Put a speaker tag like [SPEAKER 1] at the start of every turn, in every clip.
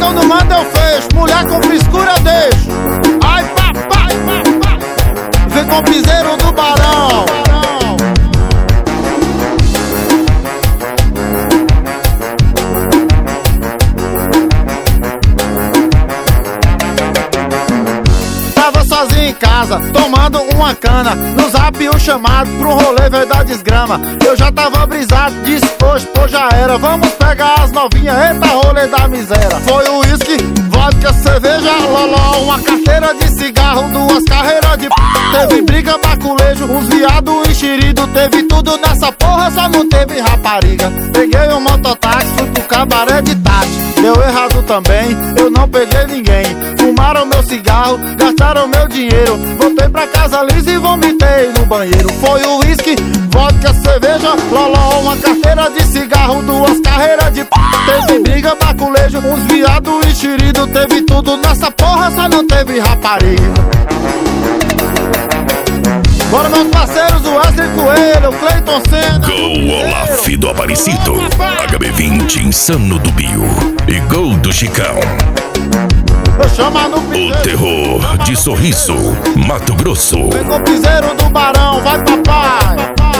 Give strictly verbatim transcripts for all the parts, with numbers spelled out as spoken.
[SPEAKER 1] eu não mando, eu fecho. Mulher com frescura, deixo. Ai, papai, papai. Vem com o piseiro do Barão. Tava sozinho em casa, tomando uma cana. No zap um chamado pro rolê veio da desgrama. Eu já tava brisado, disse hoje, pô, já era. Vamos pegar as novinhas, eita rolê da miséria. Foi o uísque, vodka, cerveja, loló, uma carteira de cigarro, duas carreiras de p... Teve briga, baculejo, uns viado enxerido. Teve tudo nessa porra, só não teve rapariga. Peguei um mototáxi, fui pro cabaré de Tati. Deu errado também, eu não peguei ninguém. Fumaram meu cigarro, gastaram meu dinheiro. Voltei pra casa lisa e vomitei no banheiro. Foi o uísque, vodka, cerveja, loló, uma carteira de cigarro, duas carreiras de p... Teve briga, baculejo, uns viado enxerido. Teve tudo nessa porra, só não teve rapariga. Bora, meus parceiros, o Wesley Coelho, o Cleiton Senna.
[SPEAKER 2] Gol Olaf do Aparecido, H B vinte Insano do Bio e Gol do Chicão. O terror de Sorriso, Mato Grosso.
[SPEAKER 1] Vem com o piseiro do Barão, vai papai.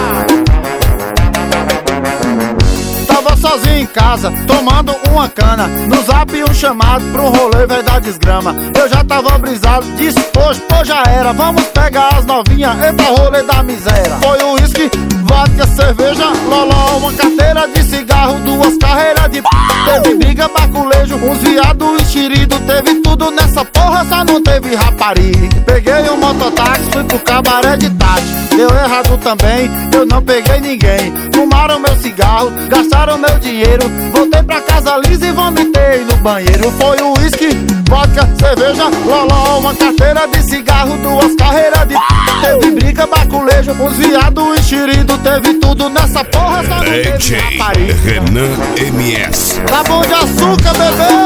[SPEAKER 1] Tava sozinho em casa, tomando uma cana. No zap um chamado pro rolê veio da desgrama. Eu já tava brisado, disse hoje, pô, já era. Vamos pegar as novinhas, eita rolê da miséria. Foi o uísque, vodka, cerveja, loló, uma carteira de cigarro, duas carreiras de p... Teve briga, baculejo, uns viado enxerido. Teve tudo nessa porra, só não teve rapariga. Peguei um mototáxi, fui pro cabaré de Tati. Deu errado também, eu não peguei ninguém. Fumaram meu cigarro, gastaram meu dinheiro. Voltei pra casa lisa e vomitei no banheiro. Foi o uísque, vodka, cerveja, loló, uma carteira de cigarro, duas carreiras de p... Teve briga, baculejo, uns viado enxerido. Teve tudo nessa porra, só não teve rapariga.
[SPEAKER 2] Renan M S.
[SPEAKER 1] Tá bom de açúcar, bebê.